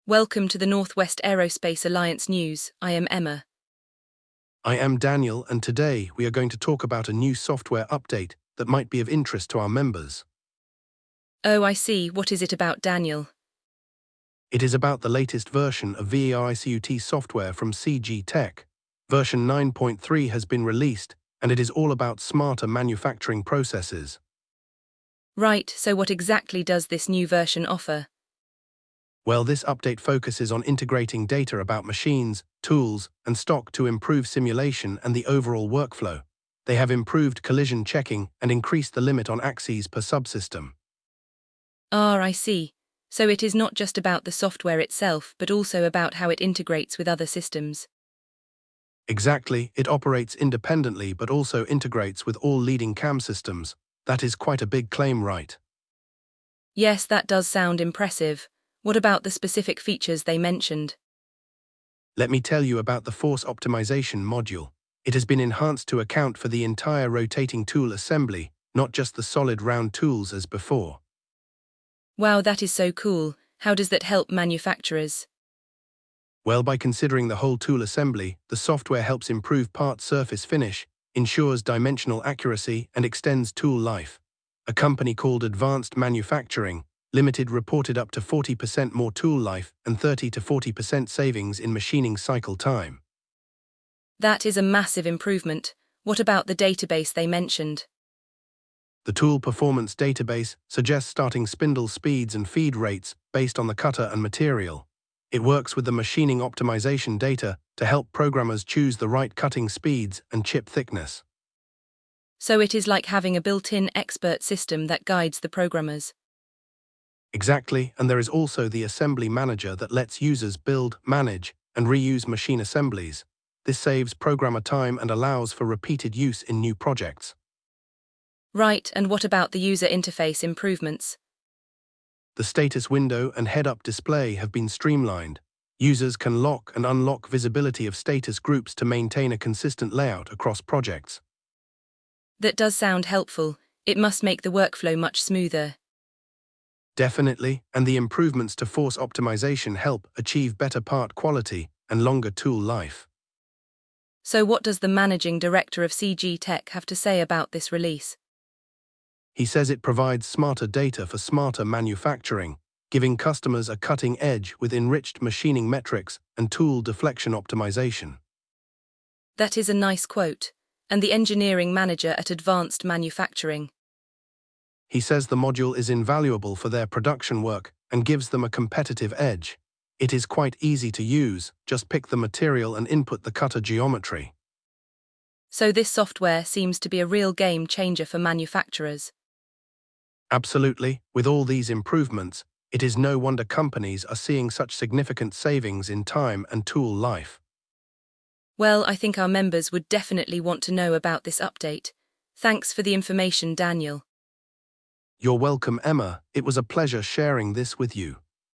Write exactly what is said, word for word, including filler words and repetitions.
Welcome to the Northwest Aerospace Alliance News. I am Emma. I am Daniel, and today we are going to talk about a new software update that might be of interest to our members. Oh, I see. What is it about, Daniel? It is about the latest version of VERICUT software from C G Tech. Version nine point three has been released, and it is all about smarter manufacturing processes. Right, so what exactly does this new version offer? Well, this update focuses on integrating data about machines, tools, and stock to improve simulation and the overall workflow. They have improved collision checking and increased the limit on axes per subsystem. Ah, I see. So it is not just about the software itself, but also about how it integrates with other systems. Exactly, it operates independently but also integrates with all leading C A M systems. That is quite a big claim, right? Yes, that does sound impressive. What about the specific features they mentioned? Let me tell you about the force optimization module. It has been enhanced to account for the entire rotating tool assembly, not just the solid round tools as before. Wow, that is so cool. How does that help manufacturers? Well, by considering the whole tool assembly, the software helps improve part surface finish, ensures dimensional accuracy, and extends tool life. A company called Advanced Manufacturing Limited reported up to forty percent more tool life and thirty to forty percent savings in machining cycle time. That is a massive improvement. What about the database they mentioned? The tool performance database suggests starting spindle speeds and feed rates based on the cutter and material. It works with the machining optimization data to help programmers choose the right cutting speeds and chip thickness. So it is like having a built-in expert system that guides the programmers. Exactly, and there is also the assembly manager that lets users build, manage, and reuse machine assemblies. This saves programmer time and allows for repeated use in new projects. Right, and what about the user interface improvements? The status window and head-up display have been streamlined. Users can lock and unlock visibility of status groups to maintain a consistent layout across projects. That does sound helpful. It must make the workflow much smoother. Definitely, and the improvements to force optimization help achieve better part quality and longer tool life. So what does the managing director of C G Tech have to say about this release? He says it provides smarter data for smarter manufacturing, giving customers a cutting edge with enriched machining metrics and tool deflection optimization. That is a nice quote. And the engineering manager at Advanced Manufacturing? He says the module is invaluable for their production work and gives them a competitive edge. It is quite easy to use, just pick the material and input the cutter geometry. So this software seems to be a real game changer for manufacturers. Absolutely, with all these improvements, it is no wonder companies are seeing such significant savings in time and tool life. Well, I think our members would definitely want to know about this update. Thanks for the information, Daniel. You're welcome, Emma. It was a pleasure sharing this with you.